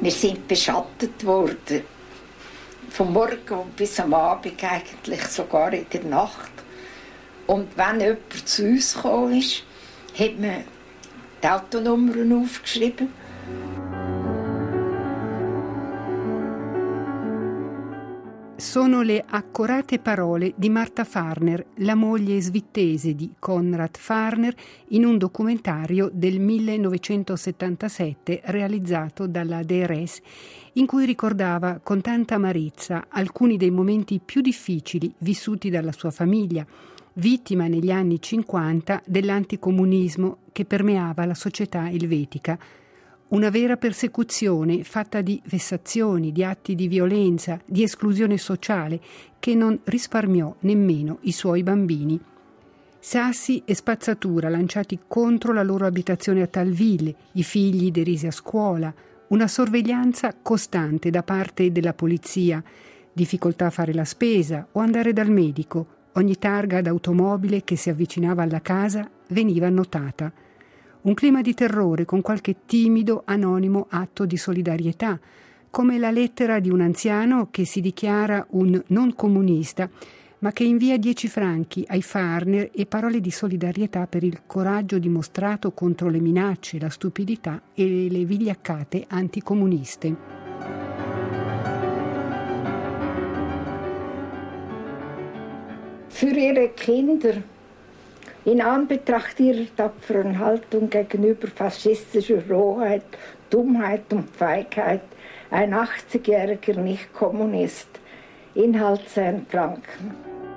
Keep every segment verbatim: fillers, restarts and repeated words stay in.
Wir sind beschattet worden. Vom Morgen bis am Abend, eigentlich sogar in der Nacht. Und wenn jemand zu uns gekommen ist, hat man die Autonummern aufgeschrieben. Sono le accorate parole di Marta Farner, la moglie svizzese di Konrad Farner, in un documentario del millenovecentosettantasette realizzato dalla D R S, in cui ricordava con tanta amarezza alcuni dei momenti più difficili vissuti dalla sua famiglia, vittima negli anni cinquanta dell'anticomunismo che permeava la società elvetica. Una vera persecuzione fatta di vessazioni, di atti di violenza, di esclusione sociale che non risparmiò nemmeno i suoi bambini. Sassi e spazzatura lanciati contro la loro abitazione a Talville, i figli derisi a scuola, una sorveglianza costante da parte della polizia, difficoltà a fare la spesa o andare dal medico. Ogni targa d'automobile che si avvicinava alla casa veniva annotata. Un clima di terrore con qualche timido, anonimo atto di solidarietà, come la lettera di un anziano che si dichiara un non comunista, ma che invia dieci franchi ai Farner e parole di solidarietà per il coraggio dimostrato contro le minacce, la stupidità e le vigliaccate anticomuniste. Für ihre Kinder, in Anbetracht ihrer tapferen Haltung gegenüber faschistischer Rohheit, Dummheit und Feigheit, ein achtzigjähriger Nicht-Kommunist, Inhalt zehn Franken.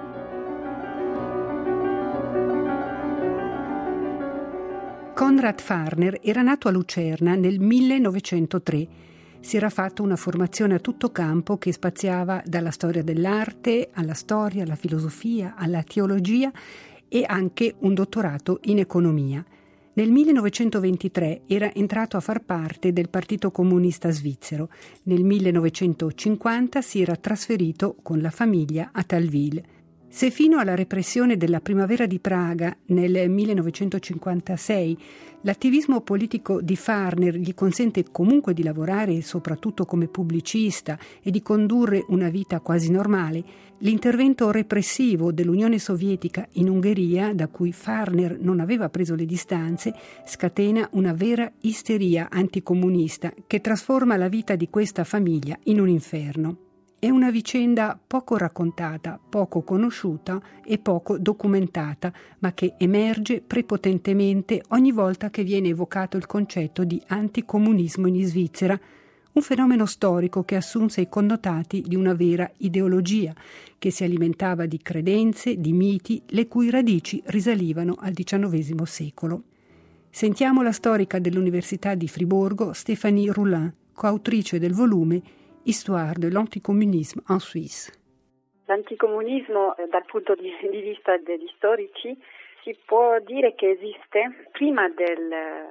Konrad Farner era nato a Lucerna nel millenovecentotre. Si era fatto una formazione a tutto campo che spaziava dalla storia dell'arte alla storia, alla filosofia, alla teologia e anche un dottorato in economia. Nel millenovecentoventitré era entrato a far parte del Partito Comunista Svizzero. Nel millenovecentocinquanta si era trasferito con la famiglia a Talville. Se fino alla repressione della primavera di Praga nel millenovecentocinquantasei l'attivismo politico di Farner gli consente comunque di lavorare soprattutto come pubblicista e di condurre una vita quasi normale, l'intervento repressivo dell'Unione Sovietica in Ungheria, da cui Farner non aveva preso le distanze, scatena una vera isteria anticomunista che trasforma la vita di questa famiglia in un inferno. È una vicenda poco raccontata, poco conosciuta e poco documentata, ma che emerge prepotentemente ogni volta che viene evocato il concetto di anticomunismo in Svizzera, un fenomeno storico che assunse i connotati di una vera ideologia, che si alimentava di credenze, di miti, le cui radici risalivano al diciannovesimo secolo. Sentiamo la storica dell'Università di Friburgo, Stéphanie Roulin, coautrice del volume Histoire de l'anticommunisme en Suisse. L'anticomunismo, dal punto di, di vista degli storici, si può dire che esiste prima del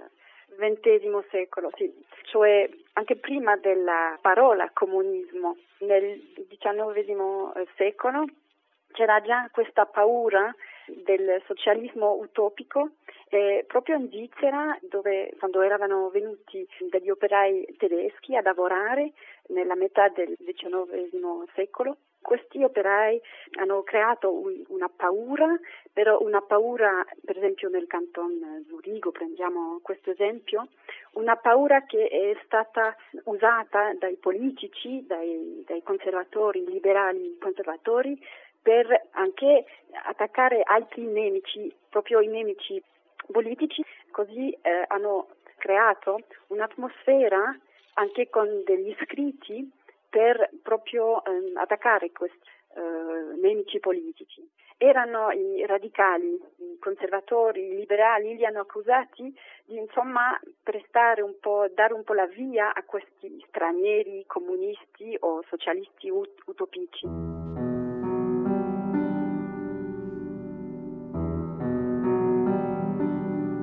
ventesimo secolo, sì, cioè anche prima della parola comunismo. Nel diciannovesimo secolo c'era già questa paura del socialismo utopico, e proprio in Svizzera, dove quando erano venuti degli operai tedeschi a lavorare nella metà del diciannovesimo secolo, questi operai hanno creato un, una paura, però una paura, per esempio nel canton Zurigo, prendiamo questo esempio, una paura che è stata usata dai politici, dai, dai conservatori, liberali conservatori, per anche attaccare altri nemici, proprio i nemici politici, così eh, hanno creato un'atmosfera anche con degli scritti per proprio eh, attaccare questi eh, nemici politici. Erano i radicali, i conservatori, i liberali, li hanno accusati di insomma prestare un po', dare un po' la via a questi stranieri comunisti o socialisti ut- utopici.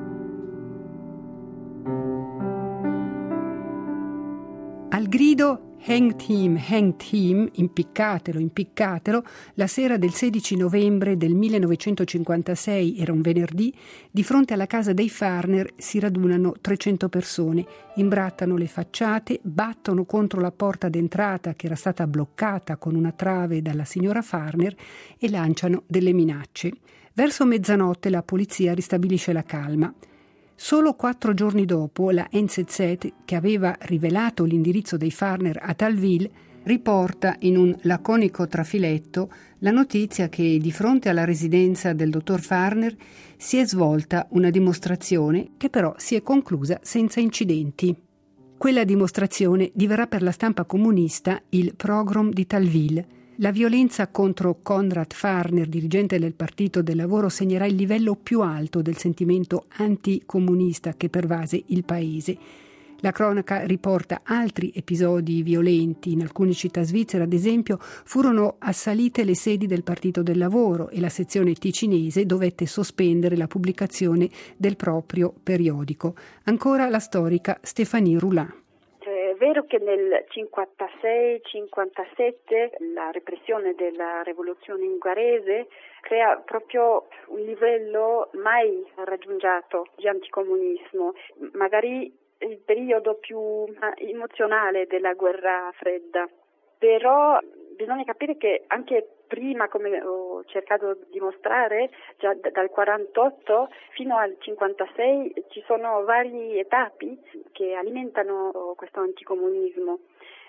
Al grido Hängt him, hängt him, impiccatelo, impiccatelo, la sera del sedici novembre del millenovecentocinquantasei, era un venerdì, di fronte alla casa dei Farner si radunano trecento persone, imbrattano le facciate, battono contro la porta d'entrata che era stata bloccata con una trave dalla signora Farner e lanciano delle minacce. Verso mezzanotte la polizia ristabilisce la calma. Solo quattro giorni dopo, la N Z Z, che aveva rivelato l'indirizzo dei Farner a Talville, riporta in un laconico trafiletto la notizia che di fronte alla residenza del dottor Farner si è svolta una dimostrazione che però si è conclusa senza incidenti. Quella dimostrazione diverrà per la stampa comunista il Pogrom di Talville. La violenza contro Konrad Farner, dirigente del Partito del Lavoro, segnerà il livello più alto del sentimento anticomunista che pervase il paese. La cronaca riporta altri episodi violenti. In alcune città svizzere, ad esempio, furono assalite le sedi del Partito del Lavoro e la sezione ticinese dovette sospendere la pubblicazione del proprio periodico. Ancora la storica Stéphanie Roulin. È vero che nel cinquantasei cinquantasette la repressione della rivoluzione ungherese crea proprio un livello mai raggiunto di anticomunismo, magari il periodo più emozionale della guerra fredda. Però bisogna capire che anche prima, come ho cercato di mostrare, già dal quarantotto fino al cinquantasei ci sono varie etappe che alimentano questo anticomunismo.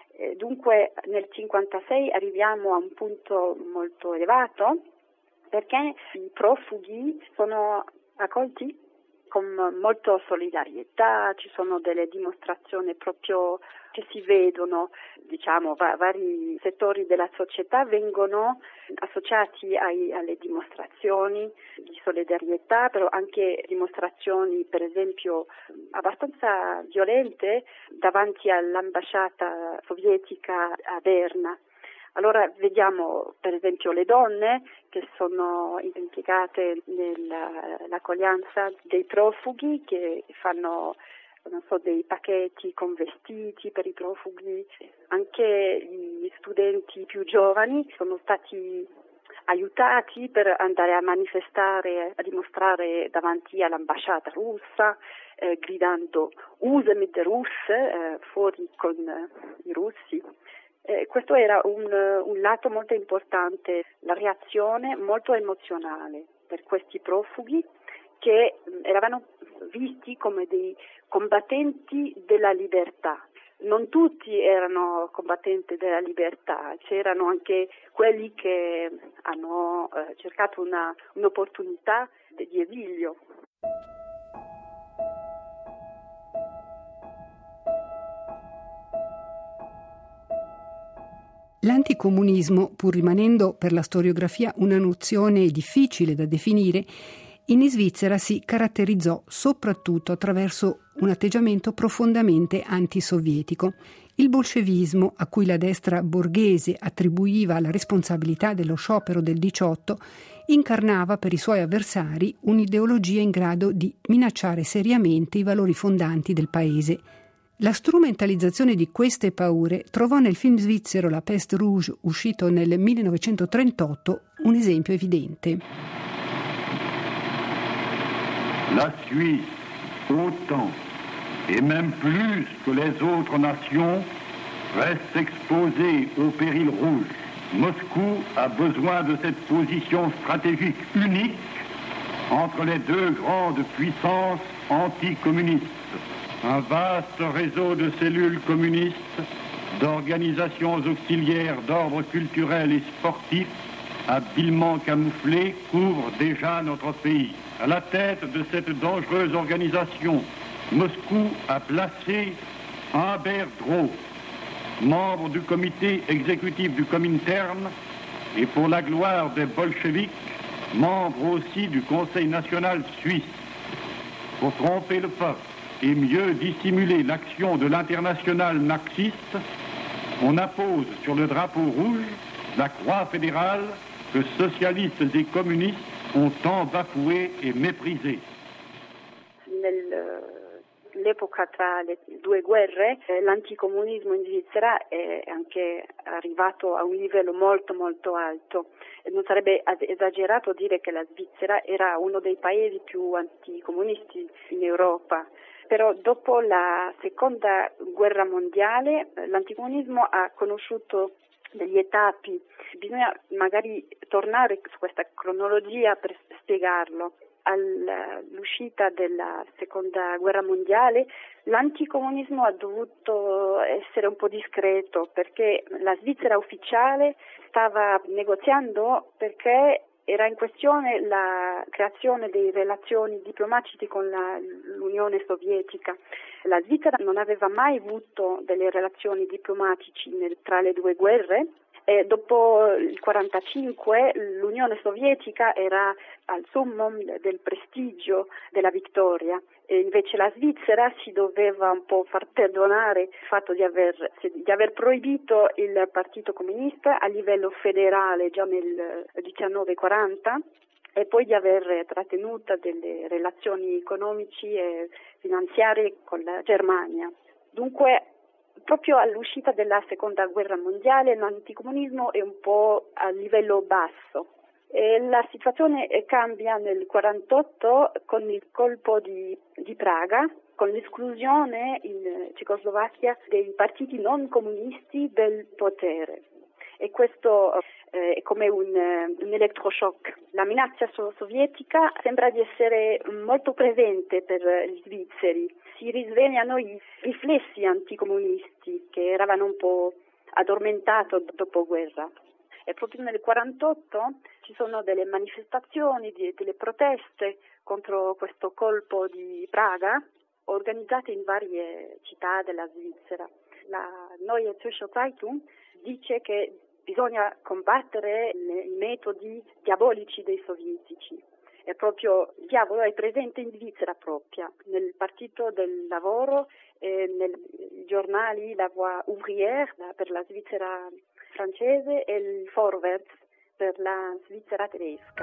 Dunque nel cinquantasei arriviamo a un punto molto elevato perché i profughi sono accolti con molta solidarietà, ci sono delle dimostrazioni proprio che si vedono, diciamo, va- vari settori della società vengono associati ai, alle dimostrazioni di solidarietà, però anche dimostrazioni, per esempio, abbastanza violente davanti all'ambasciata sovietica a Berna. Allora vediamo per esempio le donne che sono impiegate nell'accoglienza dei profughi, che fanno non so, dei pacchetti con vestiti per i profughi. Anche gli studenti più giovani sono stati aiutati per andare a manifestare, a dimostrare davanti all'ambasciata russa, eh, gridando "Use mit der Russe", eh, fuori con eh, i russi. Eh, questo era un, un lato molto importante, la reazione molto emozionale per questi profughi che eravamo visti come dei combattenti della libertà. Non tutti erano combattenti della libertà, c'erano anche quelli che hanno eh, cercato una, un'opportunità di esilio. L'anticomunismo, pur rimanendo per la storiografia una nozione difficile da definire, in Svizzera si caratterizzò soprattutto attraverso un atteggiamento profondamente antisovietico. Il bolscevismo, a cui la destra borghese attribuiva la responsabilità dello sciopero del diciotto, incarnava per i suoi avversari un'ideologia in grado di minacciare seriamente i valori fondanti del paese. La strumentalizzazione di queste paure trovò nel film svizzero La Peste Rouge, uscito nel millenovecentotrentotto, un esempio evidente. La Suisse, autant et même plus que les autres nations, reste exposée au péril rouge. Moscou a besoin de cette position stratégique unique entre les deux grandes puissances anticommunistes. Un vaste réseau de cellules communistes, d'organisations auxiliaires d'ordre culturel et sportif, habilement camouflées, couvre déjà notre pays. À la tête de cette dangereuse organisation, Moscou a placé Humbert Droz, membre du comité exécutif du Comintern et pour la gloire des bolcheviks, membre aussi du Conseil national suisse. Pour tromper le peuple et mieux dissimuler l'action de l'internationale marxiste, on appose sur le drapeau rouge la croix fédérale que socialistes et communistes ont tant bafouée et méprisée. Nelle all'epoca tra le due guerre eh, l'anticomunismo in Svizzera è anche arrivato a un livello molto molto alto. E non sarebbe esagerato dire che la Svizzera era uno dei paesi più anticomunisti in Europa. Però dopo la seconda guerra mondiale l'anticomunismo ha conosciuto degli etappi. Bisogna magari tornare su questa cronologia per spiegarlo. All'uscita della seconda guerra mondiale l'anticomunismo ha dovuto essere un po' discreto perché la Svizzera ufficiale stava negoziando perché era in questione la creazione delle relazioni diplomatiche con la, l'Unione Sovietica. La Svizzera non aveva mai avuto delle relazioni diplomatiche nel, tra le due guerre e dopo il quarantacinque l'Unione Sovietica era al summum del prestigio della vittoria e invece la Svizzera si doveva un po' far perdonare il fatto di aver, di aver proibito il Partito Comunista a livello federale già nel millenovecentoquaranta e poi di aver trattenuto delle relazioni economiche e finanziarie con la Germania. Dunque, proprio all'uscita della seconda guerra mondiale l'anticomunismo è un po' a livello basso. E la situazione cambia nel quarantotto con il colpo di, di Praga, con l'esclusione in Cecoslovacchia dei partiti non comunisti del potere. E questo eh, è come un, un elettroshock. La minaccia so- sovietica sembra di essere molto presente per gli svizzeri. Si risvegliano i riflessi anticomunisti che eravano un po' addormentati dopo guerra. E proprio nel quarantotto ci sono delle manifestazioni, di, delle proteste contro questo colpo di Praga organizzate in varie città della Svizzera. La Neue Zürcher Zeitung dice che bisogna combattere i metodi diabolici dei sovietici. E proprio il diavolo è presente in Svizzera propria, nel Partito del Lavoro e nei giornali La Voix Ouvrière per la Svizzera francese e il Vorwärts per la Svizzera tedesca.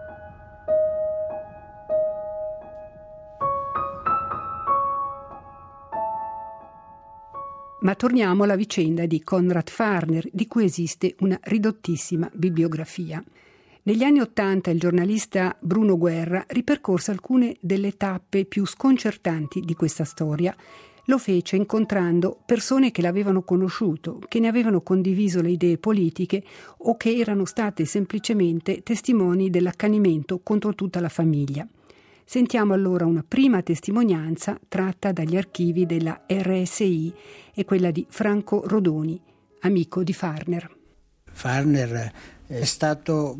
Ma torniamo alla vicenda di Konrad Farner, di cui esiste una ridottissima bibliografia. Negli anni Ottanta il giornalista Bruno Guerra ripercorse alcune delle tappe più sconcertanti di questa storia. Lo fece incontrando persone che l'avevano conosciuto, che ne avevano condiviso le idee politiche o che erano state semplicemente testimoni dell'accanimento contro tutta la famiglia. Sentiamo allora una prima testimonianza tratta dagli archivi della R S I e quella di Franco Rodoni, amico di Farner. Farner è stato,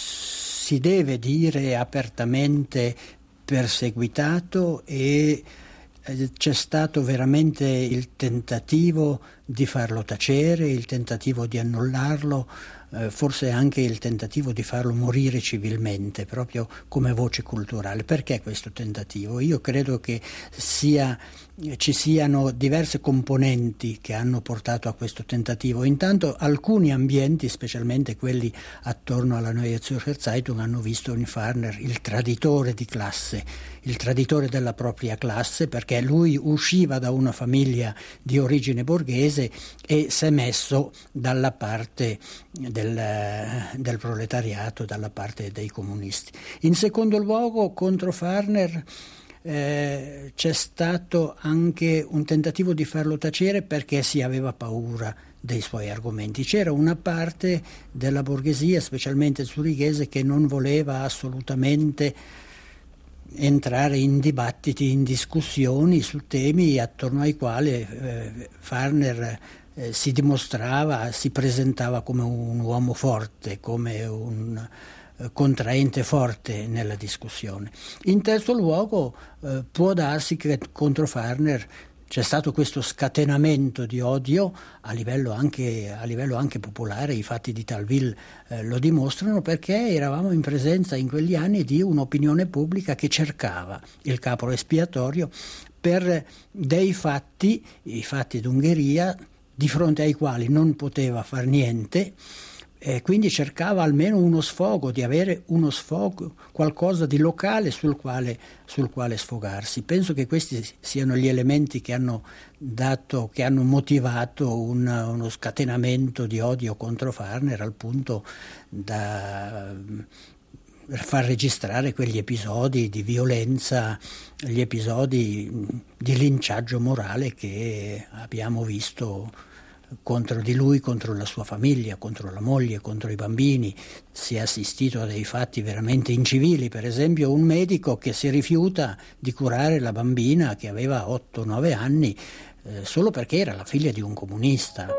si deve dire, apertamente perseguitato e c'è stato veramente il tentativo di farlo tacere, il tentativo di annullarlo, eh, forse anche il tentativo di farlo morire civilmente, proprio come voce culturale. Perché questo tentativo? Io credo che sia, ci siano diverse componenti che hanno portato a questo tentativo. Intanto alcuni ambienti, specialmente quelli attorno alla Neue Zürcher Zeitung, hanno visto in Farner il traditore di classe, il traditore della propria classe, perché lui usciva da una famiglia di origine borghese e si è messo dalla parte del, del proletariato, dalla parte dei comunisti. In secondo luogo, contro Farner eh, c'è stato anche un tentativo di farlo tacere perché si aveva paura dei suoi argomenti. C'era una parte della borghesia, specialmente zurighese, che non voleva assolutamente entrare in dibattiti, in discussioni su temi attorno ai quali eh, Farner eh, si dimostrava, si presentava come un uomo forte, come un eh, contraente forte nella discussione. In terzo luogo eh, può darsi che contro Farner c'è stato questo scatenamento di odio a livello anche, a livello anche popolare. I fatti di Talville eh, lo dimostrano, perché eravamo in presenza in quegli anni di un'opinione pubblica che cercava il capro espiatorio per dei fatti, i fatti d'Ungheria, di fronte ai quali non poteva far niente, e quindi cercava almeno uno sfogo, di avere uno sfogo, qualcosa di locale sul quale, sul quale sfogarsi. Penso che questi siano gli elementi che hanno dato, che hanno motivato un, uno scatenamento di odio contro Farner al punto da far registrare quegli episodi di violenza, gli episodi di linciaggio morale che abbiamo visto contro di lui, contro la sua famiglia, contro la moglie, contro i bambini. Si è assistito a dei fatti veramente incivili, per esempio un medico che si rifiuta di curare la bambina che aveva otto nove anni eh, solo perché era la figlia di un comunista.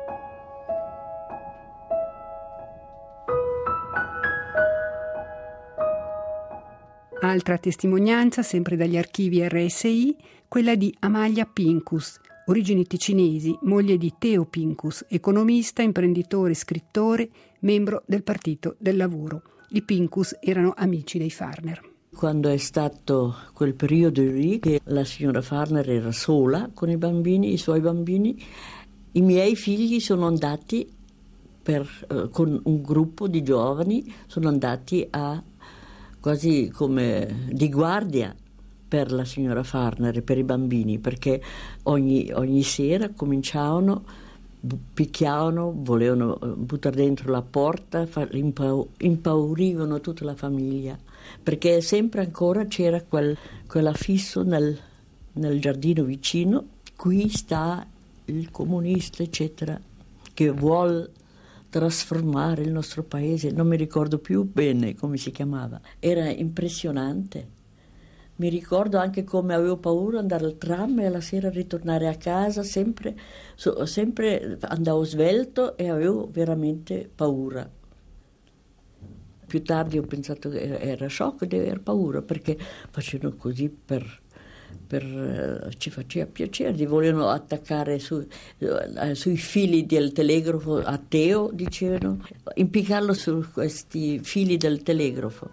Altra testimonianza, sempre dagli archivi R S I, quella di Amalia Pincus, origini ticinesi, moglie di Teo Pincus, economista, imprenditore, scrittore, membro del Partito del Lavoro. I Pincus erano amici dei Farner. Quando è stato quel periodo lì che la signora Farner era sola con i bambini, i suoi bambini, i miei figli sono andati per, eh, con un gruppo di giovani, sono andati a quasi come di guardia per la signora Farner e per i bambini, perché ogni, ogni sera cominciavano, picchiavano, volevano buttare dentro la porta, far, impau- impaurivano tutta la famiglia, perché sempre ancora c'era quel, quell'affisso nel, nel giardino vicino: qui sta il comunista, eccetera, che vuol trasformare il nostro paese. Non mi ricordo più bene come si chiamava. Era impressionante. Mi ricordo anche come avevo paura di andare al tram e alla sera ritornare a casa, sempre, so, sempre andavo svelto e avevo veramente paura. Più tardi ho pensato che era sciocco di aver paura, perché facevano così per, per ci faceva piacere, volevano attaccare su, sui fili del telegrafo a Teo, dicevano, impiccarlo su questi fili del telegrafo.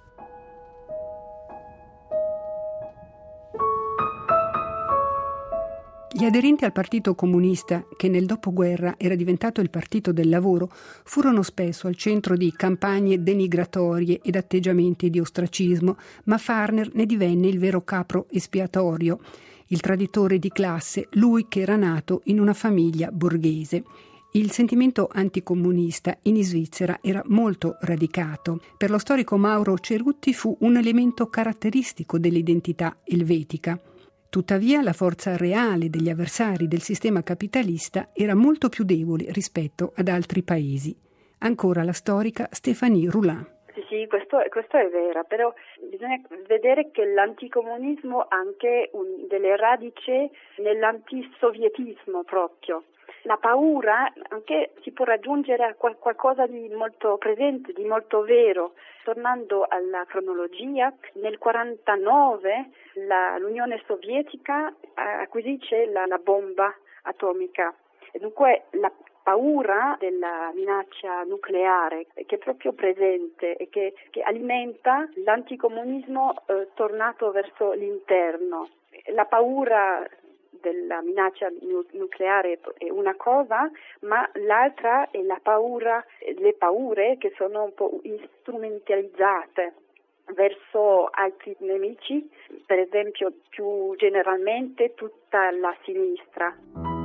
Gli aderenti al Partito Comunista, che nel dopoguerra era diventato il Partito del Lavoro, furono spesso al centro di campagne denigratorie ed atteggiamenti di ostracismo, ma Farner ne divenne il vero capro espiatorio, il traditore di classe, lui che era nato in una famiglia borghese. Il sentimento anticomunista in Svizzera era molto radicato. Per lo storico Mauro Cerutti fu un elemento caratteristico dell'identità elvetica. Tuttavia la forza reale degli avversari del sistema capitalista era molto più debole rispetto ad altri paesi. Ancora la storica Stéphanie Roulin. Sì, sì, questo, questo è vero, però bisogna vedere che l'anticomunismo ha anche un, delle radici nell'antisovietismo proprio. La paura anche si può raggiungere a qual- qualcosa di molto presente, di molto vero. Tornando alla cronologia, nel quarantanove la, l'Unione Sovietica acquisisce la, la bomba atomica. E dunque la paura della minaccia nucleare che è proprio presente e che, che alimenta l'anticomunismo eh, tornato verso l'interno. La paura della minaccia nu- nucleare è una cosa, ma l'altra è la paura, le paure che sono un po' strumentalizzate verso altri nemici, per esempio più generalmente tutta la sinistra.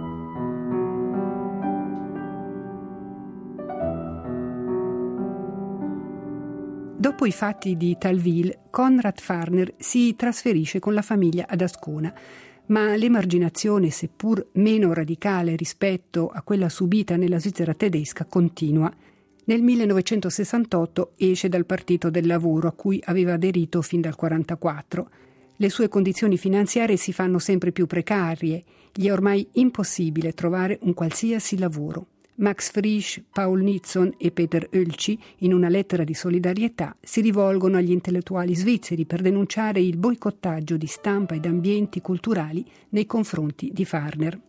Dopo i fatti di Talville, Konrad Farner si trasferisce con la famiglia ad Ascona, ma l'emarginazione, seppur meno radicale rispetto a quella subita nella Svizzera tedesca, continua. Nel millenovecentosessantotto esce dal Partito del Lavoro, a cui aveva aderito fin dal quarantaquattro. Le sue condizioni finanziarie si fanno sempre più precarie, gli è ormai impossibile trovare un qualsiasi lavoro. Max Frisch, Paul Nizon e Peter Oelci, in una lettera di solidarietà, si rivolgono agli intellettuali svizzeri per denunciare il boicottaggio di stampa ed ambienti culturali nei confronti di Farner.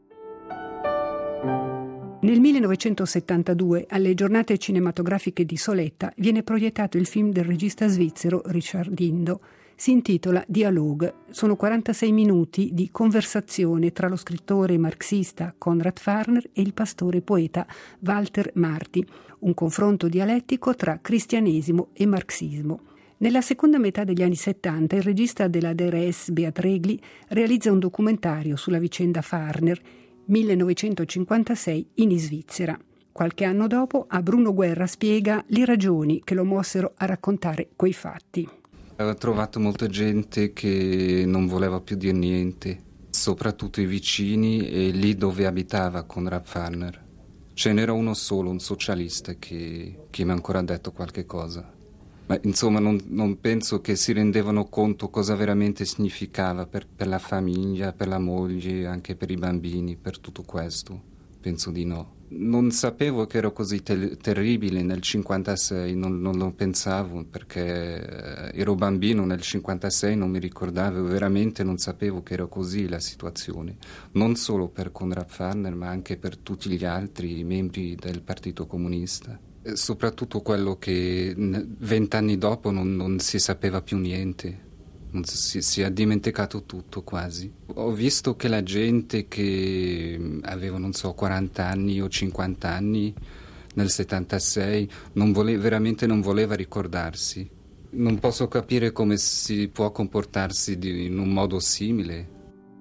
Nel millenovecentosettantadue, alle giornate cinematografiche di Soletta, viene proiettato il film del regista svizzero Richard Dindo, si intitola Dialogue. Sono quarantasei minuti di conversazione tra lo scrittore marxista Konrad Farner e il pastore poeta Walter Marti, un confronto dialettico tra cristianesimo e marxismo. Nella seconda metà degli anni settanta il regista della D R S Beat Regli realizza un documentario sulla vicenda Farner, millenovecentocinquantasei in Svizzera. Qualche anno dopo a Bruno Guerra spiega le ragioni che lo mossero a raccontare quei fatti. Ho trovato molta gente che non voleva più dire niente, soprattutto i vicini e lì dove abitava Konrad Farner. Ce n'era uno solo, un socialista, che, che mi ha ancora detto qualche cosa. Ma insomma non, non penso che si rendevano conto cosa veramente significava per, per la famiglia, per la moglie, anche per i bambini, per tutto questo. Penso di no. Non sapevo che ero così te- terribile nel cinquantasei, non, non lo pensavo perché ero bambino nel cinquantasei, non mi ricordavo, veramente non sapevo che era così la situazione, non solo per Konrad Farner ma anche per tutti gli altri membri del Partito Comunista. E soprattutto quello che vent'anni dopo non, non si sapeva più niente. Non si, si è dimenticato tutto quasi. Ho visto che la gente che aveva, non so, quaranta anni o cinquanta anni nel settantasei non voleva, veramente non voleva ricordarsi. Non posso capire come si può comportarsi di, in un modo simile.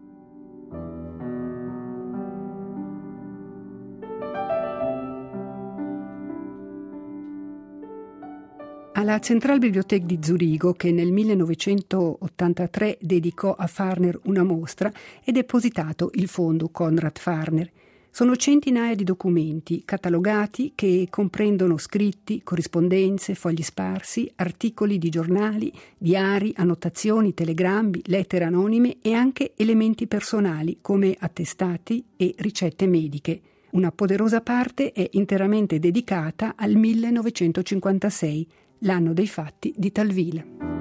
Alla Zentralbibliothek di Zurigo, che nel millenovecentottantatré dedicò a Farner una mostra, è depositato il fondo Konrad Farner. Sono centinaia di documenti catalogati che comprendono scritti, corrispondenze, fogli sparsi, articoli di giornali, diari, annotazioni, telegrammi, lettere anonime e anche elementi personali come attestati e ricette mediche. Una poderosa parte è interamente dedicata al millenovecentocinquantasei, l'anno dei fatti di Talville.